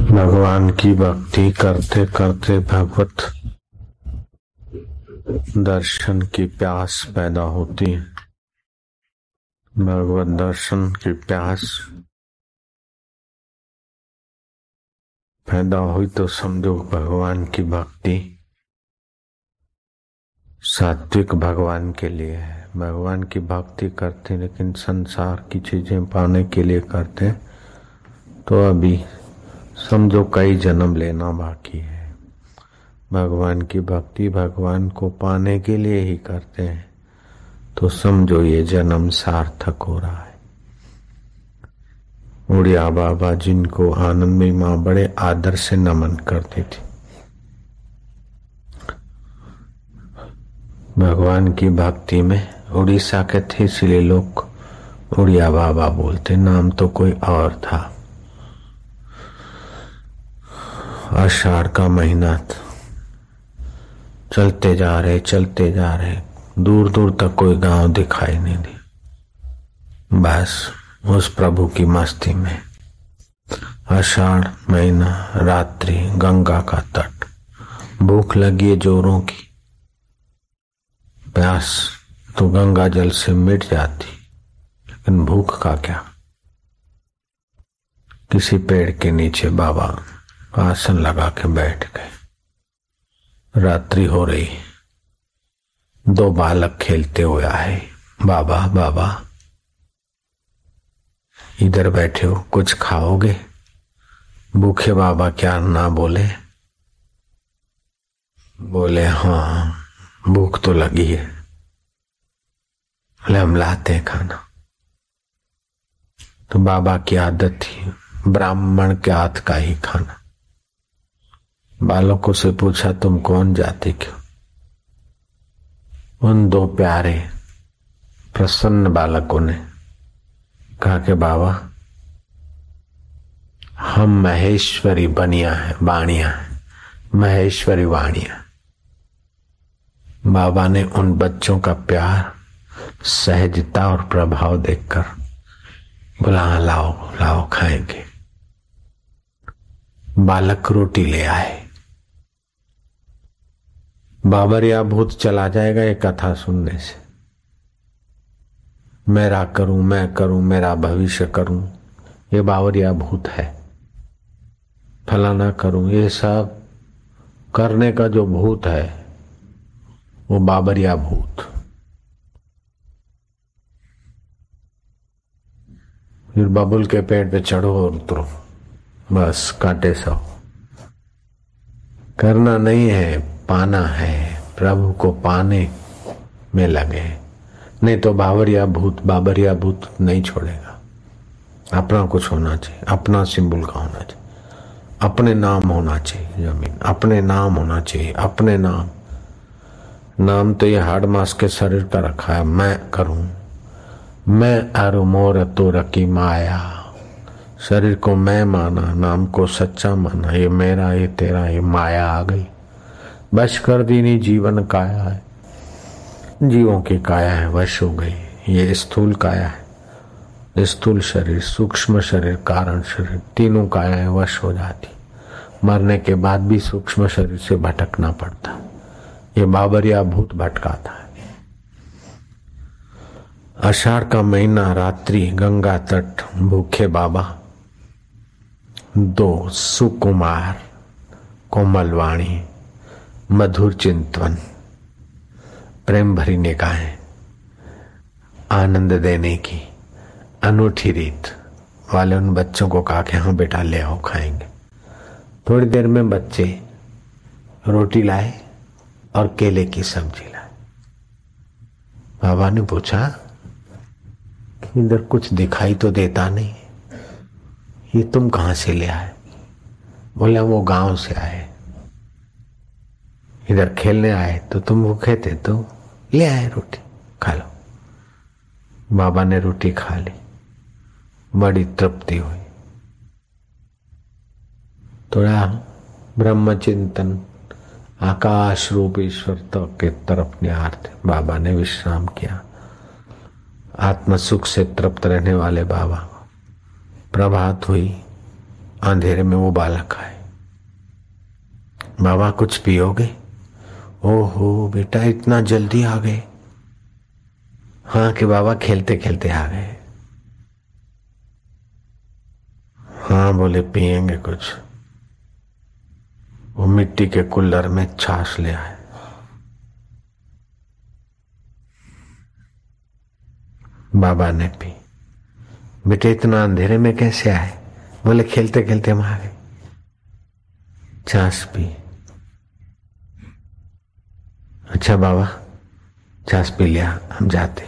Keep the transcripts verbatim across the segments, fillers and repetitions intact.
भगवान की भक्ति करते करते भगवत दर्शन की प्यास पैदा होती है। भगवत दर्शन की प्यास पैदा हुई तो समझो भगवान की भक्ति सात्विक भगवान के लिए है। भगवान की भक्ति करते लेकिन संसार की चीजें पाने के लिए करते तो अभी समझो कई जन्म लेना बाकी है। भगवान की भक्ति भगवान को पाने के लिए ही करते हैं तो समझो ये जन्म सार्थक हो रहा है। उड़िया बाबा जिनको आनंदमयी माँ बड़े आदर से नमन करती थी, भगवान की भक्ति में उड़ीसा के थे इसलिए लोग उड़िया बाबा बोलते, नाम तो कोई और था। आषाढ़ का महीना था, चलते जा रहे चलते जा रहे दूर दूर तक कोई गांव दिखाई नहीं दी। बस उस प्रभु की मस्ती में आषाढ़ महीना, रात्रि, गंगा का तट, भूख लगी है जोरों की। प्यास तो गंगा जल से मिट जाती लेकिन भूख का क्या। किसी पेड़ के नीचे बाबा आसन लगा के बैठ गए। रात्रि हो रही, दो बालक खेलते हुए आए। बाबा बाबा इधर बैठे हो, कुछ खाओगे? भूखे बाबा क्या ना बोले? बोले हाँ भूख तो लगी है। बोले हम लाते हैं खाना। तो बाबा की आदत थी ब्राह्मण के हाथ का ही खाना। बालकों से पूछा तुम कौन जाति क्यों? उन दो प्यारे प्रसन्न बालकों ने कहा कि बाबा हम महेश्वरी बनिया है, वाणिया है, महेश्वरी वाणिया। बाबा ने उन बच्चों का प्यार, सहजता और प्रभाव देखकर बोला लाओ लाओ खाएंगे। बालक रोटी ले आए। बाबरिया भूत चला जाएगा ये कथा सुनने से। मेरा करूं, मैं करूं, मेरा भविष्य करूं, ये बाबरिया भूत है। फलाना करूं, ये सब करने का जो भूत है वो बाबरिया भूत। फिर बबुल के पेड़ पे चढ़ो और उतरो, बस काटे सो। करना नहीं है, पाना है। प्रभु को पाने में लगे, नहीं तो बाबरिया भूत बाबरिया भूत नहीं छोड़ेगा। अपना कुछ होना चाहिए, अपना सिंबल का होना चाहिए, अपने नाम होना चाहिए, जमीन अपने नाम होना चाहिए, अपने नाम। नाम तो ये हाड़ मास के शरीर का रखा है। मैं करूं, मैं अरु मोर तो रकी माया। शरीर को मैं माना, नाम को सच्चा माना, ये मेरा ये तेरा, ये माया आ गई, बश कर दी। नहीं जीवन काया है, जीवों की काया है, वश हो गई। ये स्थूल काया है, स्थूल शरीर, सूक्ष्म शरीर, कारण शरीर, तीनों कायाएं वश हो जाती। मरने के बाद भी सूक्ष्म शरीर से भटकना पड़ता। ये बाबरिया भूत भटकाता है। आषाढ़ का महीना, रात्रि, गंगा तट, भूखे बाबा, दो सुकुमार, कोमल वाणी, मधुर चिंतन, प्रेम भरी निगाहें, आनंद देने की अनूठी रीत वाले उन बच्चों को कहा कि हाँ बेटा ले आओ खाएंगे। थोड़ी देर में बच्चे रोटी लाए और केले की सब्जी लाए। बाबा ने पूछा इधर कुछ दिखाई तो देता नहीं, ये तुम कहां से ले आए? बोले वो गांव से आए। इधर खेलने आए तो तुम भूखे थे तो ले आए रोटी, खा लो। बाबा ने रोटी खा ली, बड़ी तृप्ति हुई। थोड़ा ब्रह्म चिंतन, आकाश रूप ईश्वर तक के तरफ निहार थे। बाबा ने विश्राम किया। आत्म सुख से तृप्त रहने वाले बाबा, प्रभात हुई, अंधेरे में वो बालक आए, बाबा कुछ पियोगे? ओहो बेटा इतना जल्दी आ गए? हाँ कि बाबा खेलते खेलते आ गए। हाँ बोले पिएंगे कुछ। वो मिट्टी के कुल्लर में छाछ ले आए। बाबा ने पी। बेटे इतना अंधेरे में कैसे आए? बोले खेलते खेलते हम आ गए। छाछ पी। अच्छा बाबा छाछ पी लिया, हम जाते।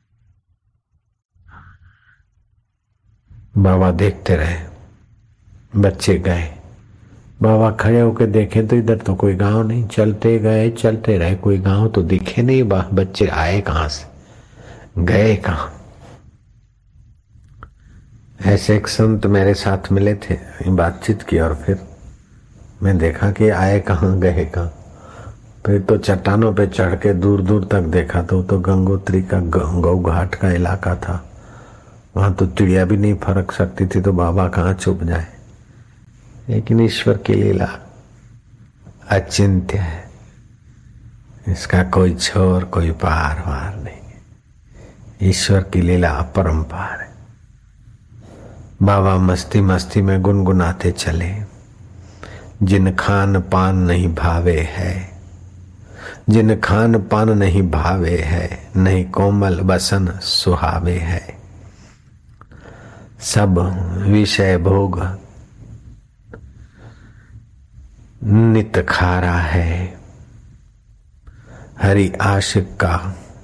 बाबा देखते रहे, बच्चे गए। बाबा खड़े होकर देखे तो इधर तो कोई गांव नहीं। चलते गए चलते रहे, कोई गांव तो दिखे नहीं। बच्चे आए कहां से, गए कहां? ऐसे एक संत मेरे साथ मिले थे, बातचीत की और फिर मैं देखा कि आए कहां गए कहां। फिर तो चट्टानों पे चढ़ के दूर दूर तक देखा तो तो गंगोत्री का गौ घाट का इलाका था। वहां तो चिड़िया भी नहीं फरक सकती थी, तो बाबा कहाँ छुप जाए। लेकिन ईश्वर की लीला अचिंत्य है, इसका कोई छोर कोई पार वार नहीं। ईश्वर की लीला अपरंपार है। बाबा मस्ती मस्ती में गुनगुनाते चले। जिन खान पान नहीं भावे है, जिन खान पान नहीं भावे है, नहीं कोमल बसन सुहावे है। सब विषय भोग नित खारा है, हरि आशिक का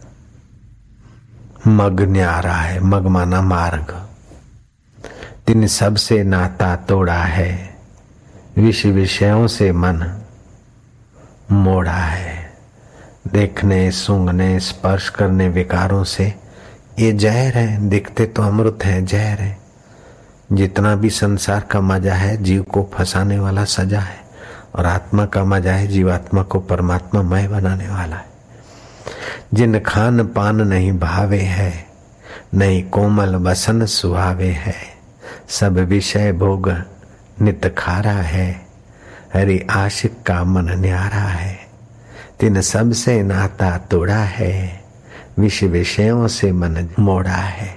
मग न्यारा है। मग माना मार्ग। तिन सबसे नाता तोड़ा है, विषय विषयों से मन मोड़ा है। देखने सूंघने स्पर्श करने विकारों से ये जहर है। दिखते तो अमृत है, जहर है। जितना भी संसार का मजा है जीव को फंसाने वाला सजा है, और आत्मा का मजा है जीवात्मा को परमात्मा मय बनाने वाला है। जिन खान पान नहीं भावे है, नहीं कोमल बसन सुहावे है। सब विषय भोग नित खारा है, हरि आशिक का मन न्यारा है। तिन सब से नाता तोड़ा है, विषय विषयों से मन मोड़ा है।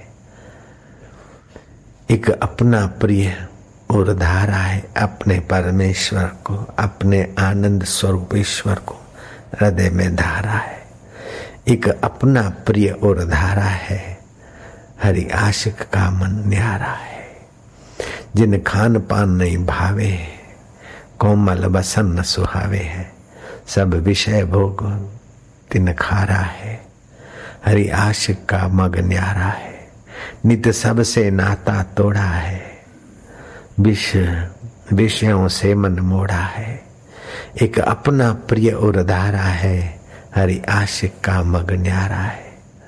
एक अपना प्रिय और धारा है, अपने परमेश्वर को, अपने आनंद स्वरूप ईश्वर को हृदय में धारा है। एक अपना प्रिय और धारा है, हरि आशिक का मन न्यारा है। जिन खान पान नहीं भावे, कोमल बसन न सुहावे है। सब विषय भोग तिन खारा है, हरि आशिक का मग न्यारा है। नित सब से नाता तोड़ा है, विष विषयों से मन मोड़ा है। एक अपना प्रिय और धारा है, हरि आशिक का मग न्यारा है।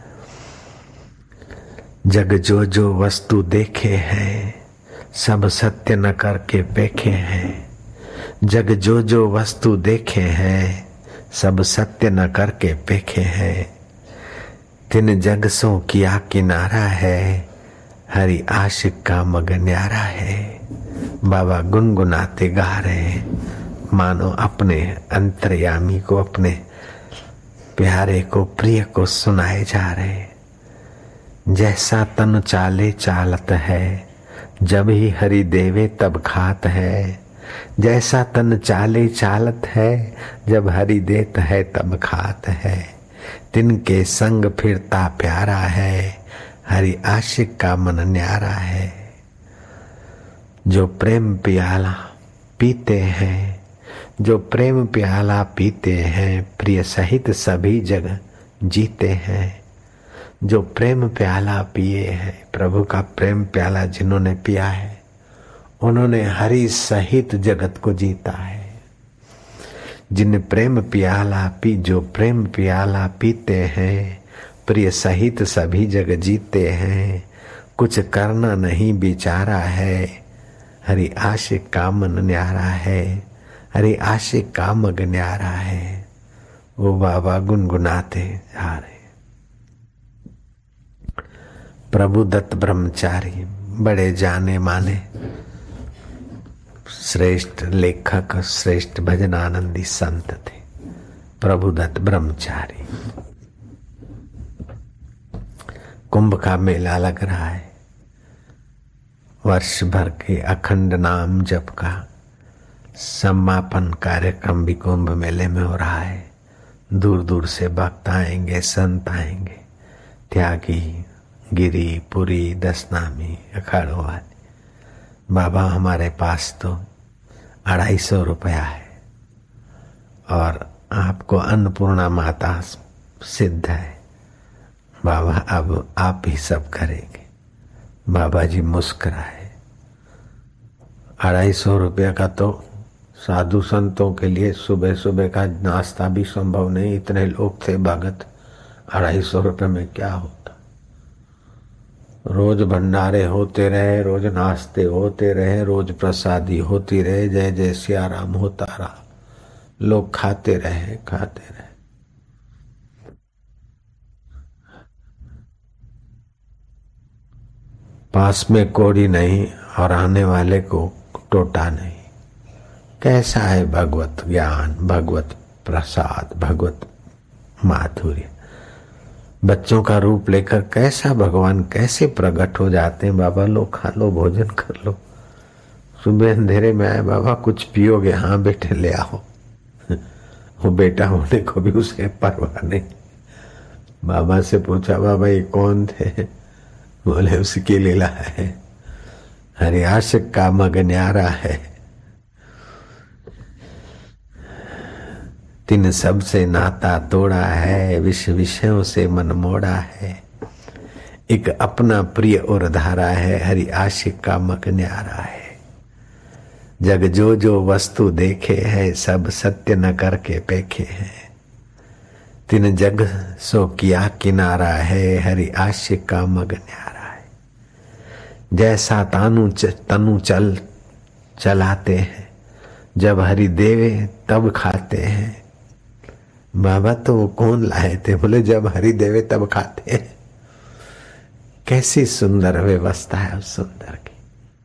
जग जो जो वस्तु देखे हैं, सब सत्य न करके पेखे हैं। जग जो जो वस्तु देखे हैं, सब सत्य न करके पेखे हैं। तिन जग सो किया किनारा है, हरि आशिक का मग न्यारा है। बाबा गुनगुनाते गा रहे, मानो अपने अंतर्यामी को, अपने प्यारे को, प्रिय को सुनाए जा रहे। जैसा तन चाले चालत है, जब ही हरि देवे तब खात है। जैसा तन चाले चालत है, जब हरि देत है तब खात है। तिनके संग फिरता प्यारा है, हरि आशिक का मन न्यारा है। जो प्रेम प्याला पीते हैं, जो प्रेम प्याला पीते हैं, प्रिय सहित सभी जग जीते हैं। जो प्रेम प्याला पिए हैं, प्रभु का प्रेम प्याला जिन्होंने पिया है, उन्होंने हरि सहित जगत को जीता है। जिन प्रेम प्याला पी, जो प्रेम प्याला पीते हैं, प्रिय सहित सभी जग जीते हैं। कुछ करना नहीं बिचारा है, हरि आशिक का मन न्यारा है। हरि आशिक का मग न्यारा है। वो बाबा गुनगुनाते जा रहे। प्रभु दत्त ब्रह्मचारी बड़े जाने माने श्रेष्ठ लेखक, श्रेष्ठ भजन आनंदी संत थे प्रभुदत्त ब्रह्मचारी। कुंभ का मेला लग रहा है, वर्ष भर के अखंड नाम जप का समापन कार्यक्रम भी कुंभ मेले में हो रहा है। दूर दूर से भक्त आएंगे, संत आएंगे, त्यागी, गिरी, पुरी, दशनामी, अखाड़ों वाले। बाबा हमारे पास तो अढ़ाई सौ रुपया है और आपको अन्नपूर्णा माता सिद्ध है। बाबा अब आप ही सब करेंगे। बाबा जी मुस्कुराए। अढ़ाई सौ रुपया का तो साधु संतों के लिए सुबह सुबह का नाश्ता भी संभव नहीं। इतने लोग थे भगत, अढ़ाई सौ रुपये में क्या होता। रोज भंडारे होते रहे, रोज नाश्ते होते रहे, रोज प्रसादी होती रहे, जय जय सियाराम होता रहा, लोग खाते रहे खाते रहे। पास में कोड़ी नहीं और आने वाले को टोटा नहीं। कैसा है भगवत ज्ञान, भगवत प्रसाद, भगवत माधुर्य। बच्चों का रूप लेकर कैसा भगवान कैसे प्रकट हो जाते हैं। बाबा लो, खा लो, भोजन कर लो। सुबह अंधेरे में आए, बाबा कुछ पियोगे? हाँ बेटे ले आओ। वो बेटा होने को भी उसे परवाह नहीं। बाबा से पूछा, बाबा ये कौन थे? बोले उसकी लीला है, हरि आशिक का मग न्यारा है। तिन सबसे नाता तोड़ा है, विष विषयों से मन मोड़ा है। एक अपना प्रिय और धारा है, हरि आशिक का मग न्यारा है। जग जो जो वस्तु देखे है, सब सत्य न करके पेखे है। तिन जग सो किया किनारा है, हरि आशिक का मग न्यारा है। जैसा तानु तनु चल चलाते हैं, जब हरि देवे तब खाते हैं। बाबा तो वो कौन लाए थे? बोले जब हरि देवे तब खाते हैं। कैसी सुंदर व्यवस्था है उस सुंदर की।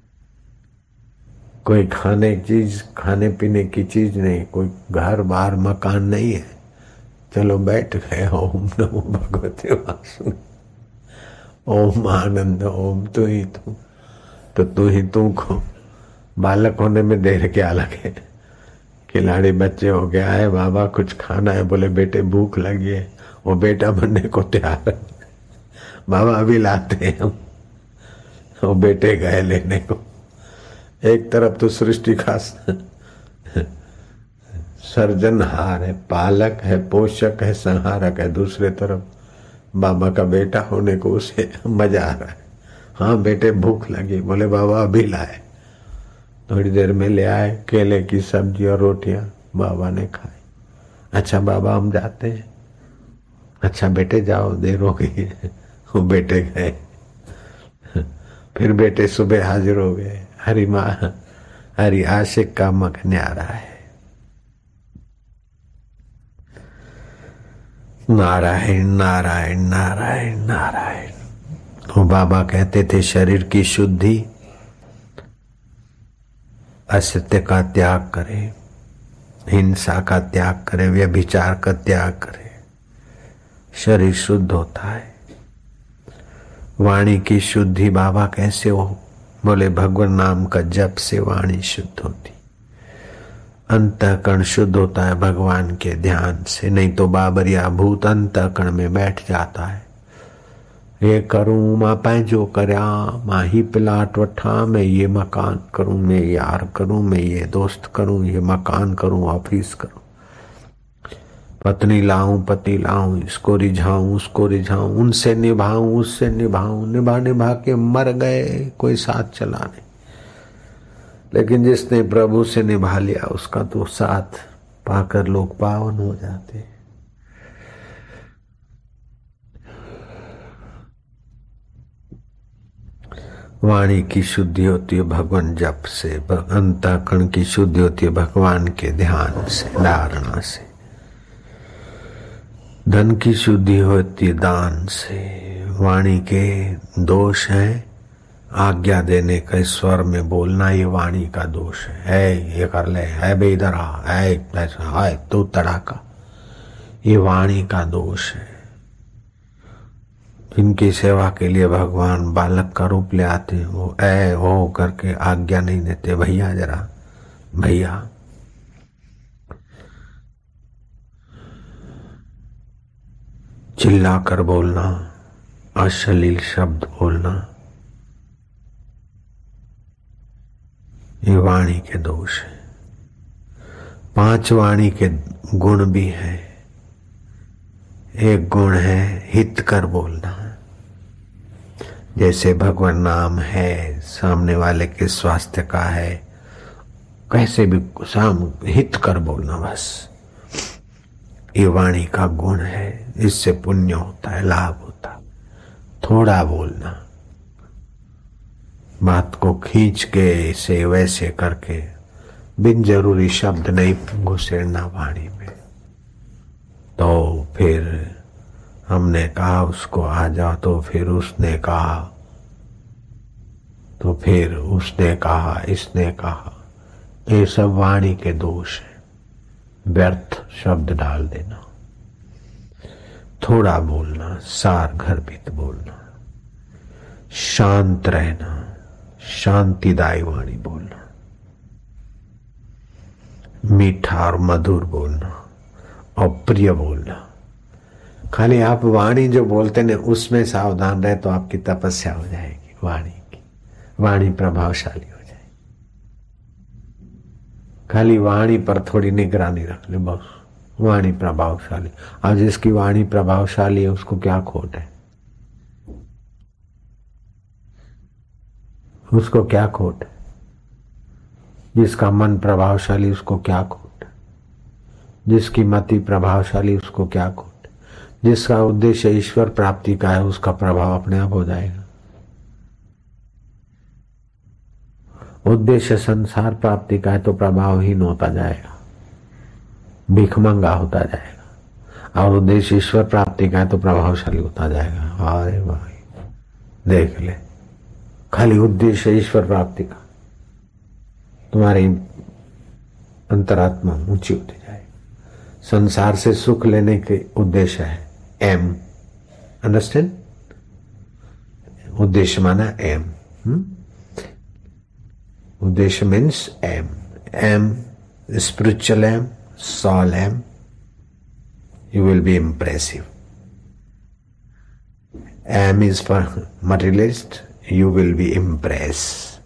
कोई खाने की चीज, खाने पीने की चीज नहीं, कोई घर बार मकान नहीं है। चलो बैठ गए, ओम नमो भगवते वासुदेवाय, ओम आनंद, ओम तू ही तू। तो तू ही तू को बालक होने में देर क्या लगे। खिलाड़ी बच्चे हो गया है, बाबा कुछ खाना है, बोले बेटे भूख लगी है, वो बेटा बनने को तैयार है। बाबा अभी लाते हैं हम। वो बेटे गए लेने को। एक तरफ तो सृष्टि का सर्जनहार है, पालक है, पोषक है, संहारक है। दूसरे तरफ बाबा का बेटा होने को उसे मजा आ रहा है। हाँ बेटे भूख लगी, बोले बाबा अभी लाए। थोड़ी देर में ले आए केले की सब्जी और रोटियां, बाबा ने खाई। अच्छा बाबा हम जाते हैं। अच्छा बेटे जाओ, देर हो गई है। वो बेटे गए। फिर बेटे सुबह हाजिर हो गए। हरि माँ हरि आशिक का मग न्यारा है। नारायण नारायण नारायण नारायण। तो बाबा कहते थे शरीर की शुद्धि असत्य का त्याग करे, हिंसा का त्याग करे, व्यभिचार का त्याग करे, शरीर शुद्ध होता है। वाणी की शुद्धि बाबा कैसे हो? बोले भगवान नाम का जप से वाणी शुद्ध होती। अंतःकरण शुद्ध होता है भगवान के ध्यान से, नहीं तो बाबरिया भूत अंतःकरण में बैठ जाता है। ये करूं मां पैंजो करया, मां ही प्लाट वठा, मैं ये मकान करूं, मैं यार करूं, मैं ये दोस्त करूं, ये मकान करूं, ऑफिस करूं, पत्नी लाऊं, पति लाऊं, इसको रिझाऊं, उसको रिझाऊं, उनसे निभाऊं, उससे निभाऊं, निभा निभा के मर गए, कोई साथ चला नहीं। लेकिन जिसने प्रभु से निभा लिया उसका तो साथ पाकर लोग पावन हो जाते हैं। वाणी की शुद्धि होती है भगवान जप से, अंतःकरण की शुद्धि होती है भगवान के ध्यान से, धारणा से। धन की शुद्धि होती है दान से। वाणी के दोष हैं आज्ञा देने का स्वर में बोलना ये वाणी का दोष है। है ये कर ले, है बे इधर आ, है ऐसा, है तू तड़ाका, ये वाणी का दोष है। इनकी सेवा के लिए भगवान बालक का रूप ले आते हैं, वो ऐ वो करके आज्ञा नहीं देते, भैया जरा भैया। चिल्ला कर बोलना, अश्लील शब्द बोलना, ये वाणी के दोष है। पांच वाणी के गुण भी है। एक गुण है हित कर बोलना, जैसे भगवान नाम है, सामने वाले के स्वास्थ्य का है, कैसे भी साम हित कर बोलना, बस ये वाणी का गुण है। इससे पुण्य होता है, लाभ होता है। थोड़ा बोलना, बात को खींच के इसे वैसे करके बिन जरूरी शब्द नहीं घुसेड़ना वाणी में। तो फिर हमने कहा उसको आ जाओ, तो फिर उसने कहा, तो फिर उसने कहा, इसने कहा, ये सब वाणी के दोष है। व्यर्थ शब्द डाल देना, थोड़ा बोलना, सार गर्भित बोलना, शांत रहना, शांतिदायी वाणी बोलना, मीठा और मधुर बोलना और प्रिय बोलना। खाली आप वाणी जो बोलते हैं उसमें सावधान रहे तो आपकी तपस्या हो जाएगी। वाणी की वाणी प्रभावशाली हो जाएगी। खाली वाणी पर थोड़ी निगरानी रख ले, बस वाणी प्रभावशाली। और जिसकी वाणी प्रभावशाली है उसको क्या खोट है, उसको क्या खोट है। जिसका मन प्रभावशाली उसको क्या खोट है, जिसकी मति प्रभावशाली उसको क्या खोट है। जिसका उद्देश्य ईश्वर प्राप्ति का है उसका प्रभाव अपने आप हो जाएगा। उद्देश्य संसार प्राप्ति का है तो प्रभावहीन होता जाएगा, भिखमंगा होता जाएगा। और उद्देश्य ईश्वर प्राप्ति का है तो प्रभावशाली होता जाएगा। अरे भाई देख ले, खाली उद्देश्य ईश्वर प्राप्ति का, तुम्हारी अंतरात्मा ऊंची होती जाएगी। संसार से सुख लेने के उद्देश्य है एम, अंडरस्टैंड। उद्देश्य माना एम, उद्देश्य means aim. Aim spiritual aim, soul aim, you will be impressive. M is for materialist, you will be impressed.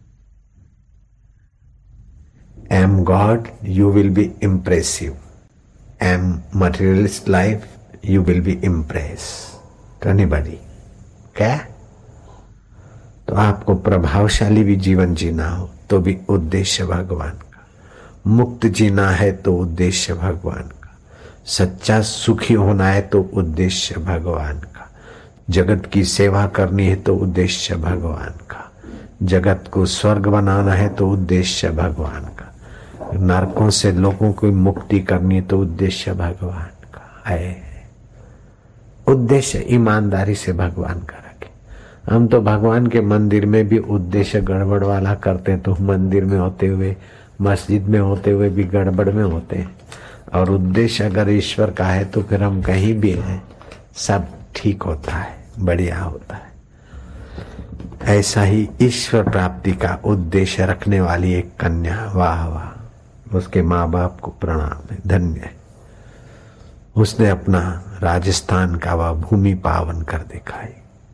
M God, you will be impressive. M materialist life, you will be impressed to anybody. क्या? तो आपको प्रभावशाली भी जीवन जीना हो तो भी उद्देश्य भगवान का, मुक्त जीना है तो उद्देश्य भगवान का, सच्चा सुखी होना है तो उद्देश्य भगवान का, जगत की सेवा करनी है तो उद्देश्य भगवान का, जगत को स्वर्ग बनाना है तो उद्देश्य भगवान का, नरकों से लोगों को मुक्ति करनी है तो उद्देश्य भगवान का है। उद्देश्य ईमानदारी से भगवान का रखे। हम तो भगवान के मंदिर में भी उद्देश्य गड़बड़ वाला करते हैं, तो मंदिर में होते हुए, मस्जिद में होते हुए भी गड़बड़ में होते हैं। और उद्देश्य अगर ईश्वर का है तो फिर हम कहीं भी हैं, सब ठीक होता है, बढ़िया होता है। ऐसा ही ईश्वर प्राप्ति का उद्देश्य रखने वाली एक कन्या, वाह वाह, उसके माँ बाप को प्रणाम है, धन्य है। उसने अपना राजस्थान का वह भूमि पावन कर दिखाई।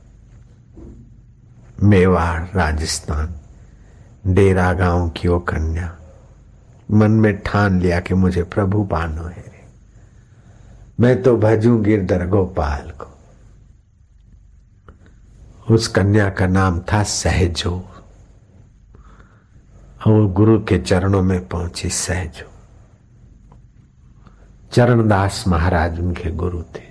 मेवाड़ राजस्थान, डेरा गांव की वो कन्या मन में ठान लिया कि मुझे प्रभु पानो है रे, मैं तो भजूं गिरधर गोपाल को। उस कन्या का नाम था सहजो। और गुरु के चरणों में पहुंची सहजो। चरणदास महाराज उनके गुरु थे,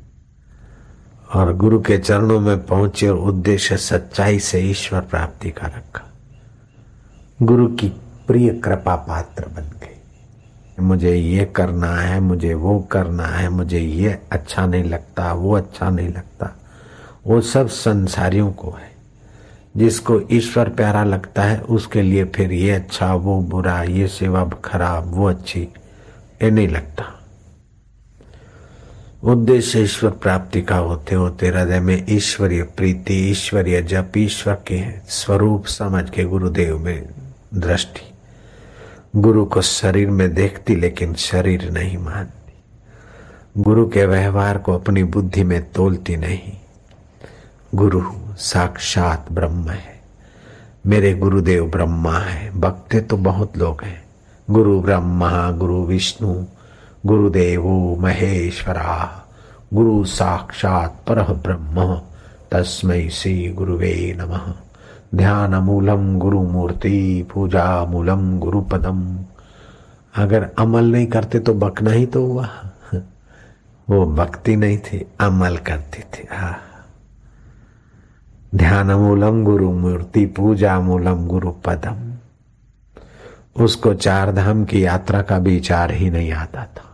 और गुरु के चरणों में पहुंचे और उद्देश्य सच्चाई से ईश्वर प्राप्ति का रखा। गुरु की प्रिय कृपा पात्र बन गई। मुझे ये करना है, मुझे वो करना है, मुझे ये अच्छा नहीं लगता, वो अच्छा नहीं लगता, वो सब संसारियों को है। जिसको ईश्वर प्यारा लगता है उसके लिए फिर ये अच्छा वो बुरा, ये सेवा खराब वो अच्छी, ये नहीं लगता। उद्देश्य ईश्वर प्राप्ति का होते होते हृदय में ईश्वरीय प्रीति, ईश्वरीय जप, ईश्वर के स्वरूप समझ के गुरुदेव में दृष्टि, गुरु को शरीर में देखती लेकिन शरीर नहीं मानती, गुरु के व्यवहार को अपनी बुद्धि में तोलती नहीं। गुरु साक्षात ब्रह्म है, मेरे गुरुदेव ब्रह्मा है। भक्ते तो बहुत लोग हैं, गुरु ब्रह्मा, गुरु विष्णु, गुरुदेवो महेश्वरा, गुरु साक्षात परः ब्रह्म तस्मै श्री गुरुवे नमः। ध्यान मूलम गुरु मूर्ति, पूजा मूलम गुरु पदम। अगर अमल नहीं करते तो बकना ही तो हुआ। वो भक्ति नहीं थी, अमल करते थे। हाँ, ध्यान मूलम गुरु मूर्ति, पूजा मूलम गुरु पदम। उसको चार धाम की यात्रा का विचार ही नहीं आता था।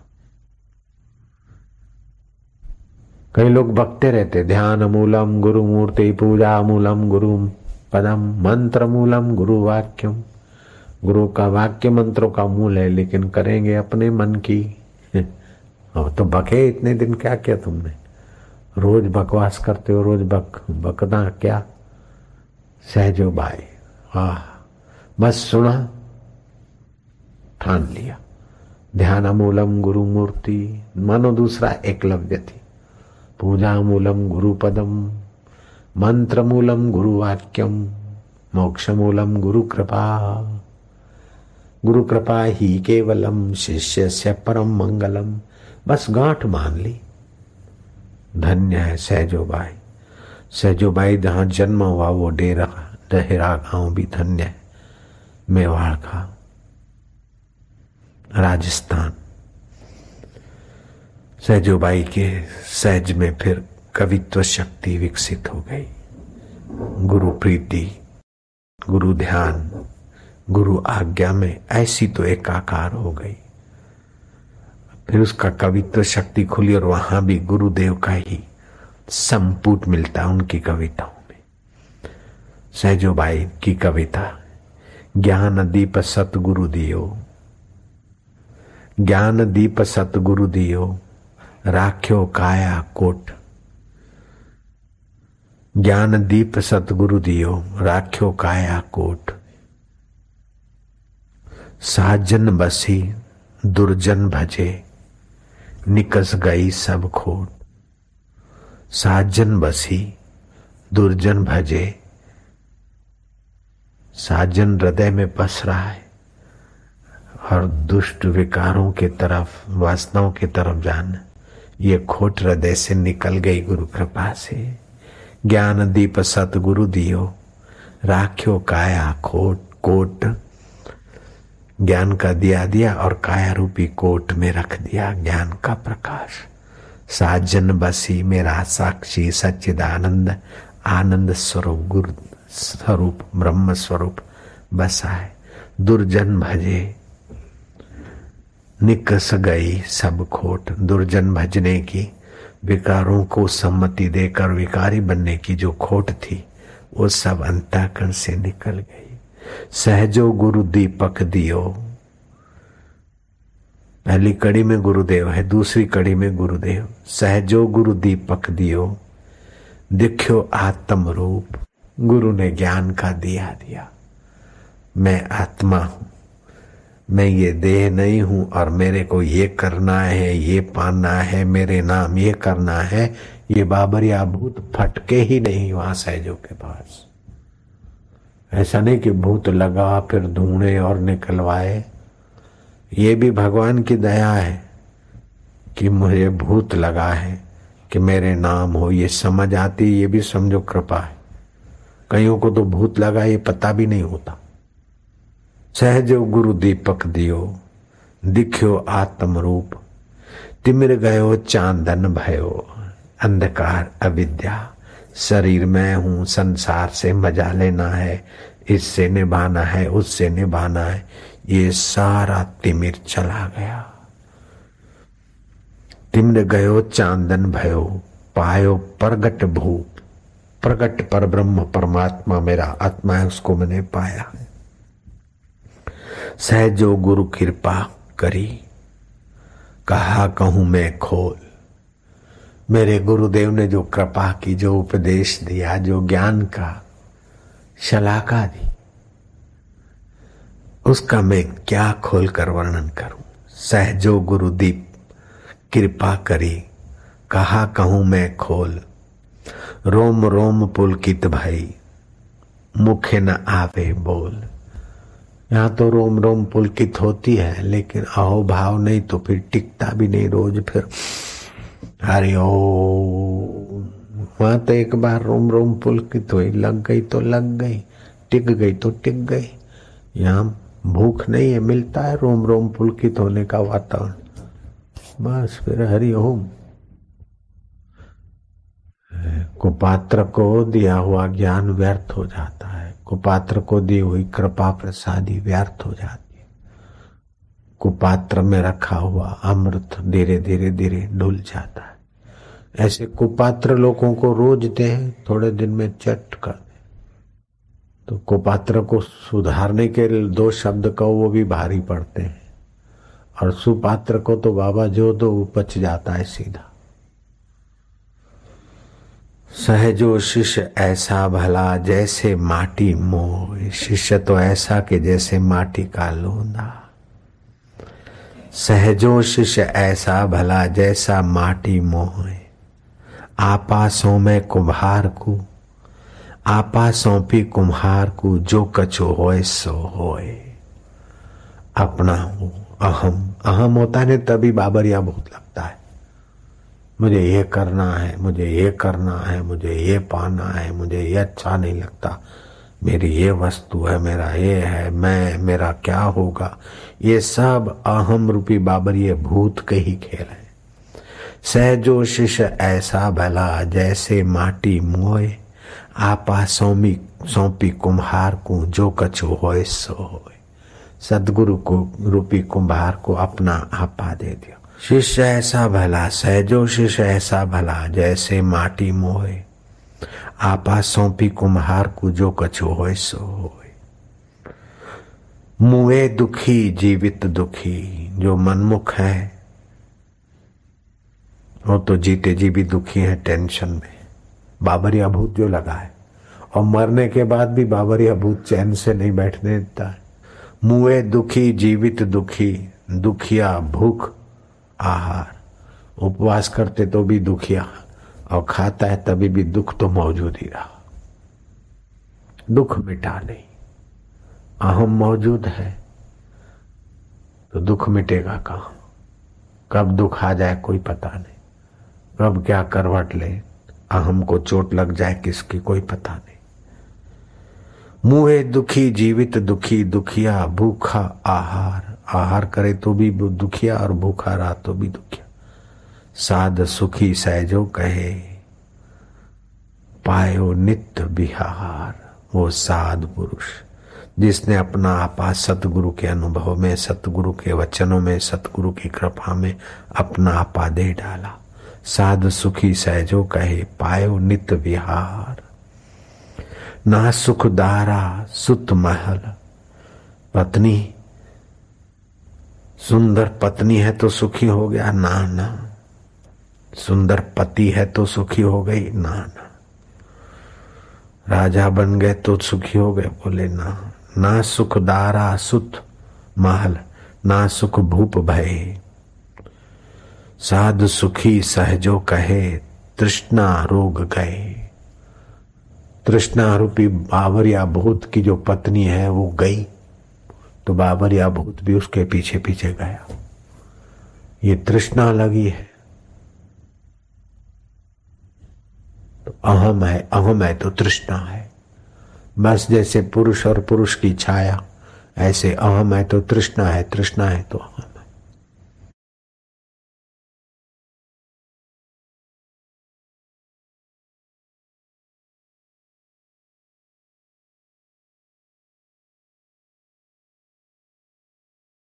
कई लोग बकते रहते, ध्यान मूलम गुरु मूर्ति, पूजा मूलम गुरु पदम, मंत्र मूलम गुरु वाक्यम। गुरु का वाक्य मंत्रों का मूल है, लेकिन करेंगे अपने मन की। तो बके इतने दिन क्या किया तुमने? रोज बकवास करते हो, रोज बक बकना क्या? सहजो बाई, वाह, बस सुना, ठान लिया। ध्यान मूलम गुरु मूर्ति, मानो दूसरा एकलव्य थी। पूजा मूलम गुरु पदम, मंत्र मूलम गुरु वाक्यम, मोक्ष मूलम गुरु कृपा। गुरु कृपा ही केवलम, शिष्य से परम मंगलम। बस गांठ मान ली। धन्य है सहजोबाई। सहजोबाई जहां जन्म हुआ वो डेरा डहेरा गांव भी धन्य है, मेवाड़ का, राजस्थान। सहजोबाई के सहज में फिर कवित्व शक्ति विकसित हो गई। गुरु प्रीति, गुरु ध्यान, गुरु आज्ञा में ऐसी तो एकाकार हो गई। फिर उसका कवित्व शक्ति खुली और वहां भी गुरुदेव का ही संपुट मिलता उनकी कविताओं में। सहजोबाई की कविता, ज्ञान दीप सतगुरु दियो, ज्ञान दीप सतगुरु दियो, राख्यो काया कोट। ज्ञान दीप सतगुरु दियो, राख्यो काया कोट। साजन बसी दुर्जन भजे, निकस गई सब खोट। साजन बसी दुर्जन भजे, साजन हृदय में बस रहा है और दुष्ट विकारों के तरफ, वासनाओं की तरफ जाना, ये खोट हृदय से निकल गई गुरु कृपा से। ज्ञान दीप सतगुरु दियो, राख्यो काया खोट कोट। ज्ञान का दिया दिया और काया रूपी कोट में रख दिया ज्ञान का प्रकाश। साजन बसी मेरा साक्षी सच्चिदानंद, आनंद स्वरूप गुरु स्वरूप ब्रह्म स्वरूप बसा है। दुर्जन भजे, निकस गई सब खोट। दुर्जन भजने की, विकारों को सम्मति देकर विकारी बनने की जो खोट थी, वो सब अंतःकरण से निकल गई। सहजो गुरु दीपक दियो। पहली कड़ी में गुरुदेव है, दूसरी कड़ी में गुरुदेव। सहजो गुरु दीपक दियो, दिख्यो आत्म रूप। गुरु ने ज्ञान का दिया दिया, मैं आत्मा हूं, मैं ये देह नहीं हूं और मेरे को ये करना है, ये पाना है, मेरे नाम ये करना है, ये बाबरिया भूत फटके ही नहीं वहां सहजों के पास। ऐसा नहीं कि भूत लगा फिर ढूंढे और निकलवाए। ये भी भगवान की दया है कि मुझे भूत लगा है कि मेरे नाम हो, ये समझ आती, ये भी समझो कृपा है। कईयों को तो भूत लगा ये पता भी नहीं होता। सहजो गुरु दीपक दियो, दिख्यो आत्म रूप। तिमिर गयो चांदन भयो, अंधकार अविद्या। शरीर में हूं, संसार से मजा लेना है, इससे निभाना है, उससे निभाना है, ये सारा तिमिर चला गया। तिमिर गयो चांदन भयो, पायो प्रगट भूप। प्रकट पर ब्रह्म परमात्मा मेरा आत्मा है, उसको मैंने पाया है। सहजो गुरु कृपा करी, कहा कहूं मैं खोल। मेरे गुरुदेव ने जो कृपा की, जो उपदेश दिया, जो ज्ञान का शलाका दी, उसका मैं क्या खोलकर वर्णन करूं। सहजो गुरुदीप कृपा करी, कहा कहूं मैं खोल। रोम रोम पुलकित भई, मुखे न आवे बोल। यहाँ तो रोम रोम पुलकित होती है, लेकिन अहो भाव नहीं तो फिर टिकता भी नहीं। रोज फिर हरि ओम, वहां तो एक बार रोम रोम पुलकित हुई, लग गई तो लग गई, टिक गई तो टिक गई। यहाँ भूख नहीं है, मिलता है रोम रोम पुलकित होने का वातावरण, बस फिर हरि ओम। कुपात्र को दिया हुआ ज्ञान व्यर्थ हो जाता है, कुपात्र को दी हुई कृपा प्रसादी व्यर्थ हो जाती है। कुपात्र में रखा हुआ अमृत धीरे धीरे धीरे ढुल जाता है। ऐसे कुपात्र लोगों को रोज दें, थोड़े दिन में चट कर दे, तो कुपात्र को सुधारने के दो शब्द कहो वो भी भारी पड़ते हैं, और सुपात्र को तो बाबा जो दो उपच जाता है सीधा। सहजो शिष्य ऐसा भला, जैसे माटी मोह। शिष्य तो ऐसा कि जैसे माटी का लोंदा। सहजो शिष्य ऐसा भला, जैसा माटी मोह। आपा सौंपे कुम्हार को, आपा सौंपी कुम्हार को, जो कछु होए सो होए। अपना हो, अहम अहम होता है तभी बाबरिया बहुत लगता है। मुझे ये करना है, मुझे ये करना है, मुझे ये पाना है, मुझे ये अच्छा नहीं लगता, मेरी ये वस्तु है, मेरा ये है, मैं, मेरा क्या होगा। ये सब अहम रूपी बाबरिये भूत के ही खेल है। सहजो शिष्य ऐसा भला, जैसे माटी मोए। आपा सौंपी सौंपी कुम्हार को, जो कछु होए सो होए। सदगुरु को रूपी कुम्हार को अपना आपा दे दिया। शिष्य ऐसा भला, सहजो शिष्य ऐसा भला, जैसे माटी मोहे। आपा सौंपी कुम्हार को, जो कछु होए सो होए। मुए दुखी जीवित दुखी, जो मनमुख है वो तो जीते जी भी दुखी है, टेंशन में बाबरिया भूत जो लगा है, और मरने के बाद भी बाबरिया भूत चैन से नहीं बैठने देता है। मुए दुखी जीवित दुखी, दुखिया भूख आहार। उपवास करते तो भी दुखिया, और खाता है तभी भी दुख तो मौजूद ही रहा। दुख मिटा नहीं, अहम मौजूद है तो दुख मिटेगा कहाँ। कब दुख आ जाए कोई पता नहीं, कब क्या करवट ले, अहम को चोट लग जाए किसकी कोई पता नहीं। मुहे दुखी जीवित दुखी, दुखिया भूखा आहार। आहार करे तो भी दुखिया, और भूखा रहा तो भी दुखिया। साध सुखी सहजो कहे, पायो नित्य बिहार। वो साध पुरुष जिसने अपना आपा सतगुरु के अनुभव में, सतगुरु के वचनों में, सतगुरु की कृपा में अपना आपा दे डाला। साध सुखी सहजो कहे, पायो नित्य विहार। ना सुख दारा सुत महल। पत्नी सुंदर पत्नी है तो सुखी हो गया, ना ना। सुंदर पति है तो सुखी हो गई, ना ना। राजा बन गए तो सुखी हो गए, बोले ना। ना सुख दारा सुत महल, ना सुख भूप भय। साध सुखी सहजो कहे, तृष्णा रोग गए। तृष्णा रूपी बाबरिया भूत की जो पत्नी है वो गई, तो बाबरिया भूत भी उसके पीछे पीछे गया। ये तृष्णा लगी है तो अहम है, अहम है तो तृष्णा है। बस जैसे पुरुष और पुरुष की छाया, ऐसे अहम है तो तृष्णा है, तृष्णा है तो अहम।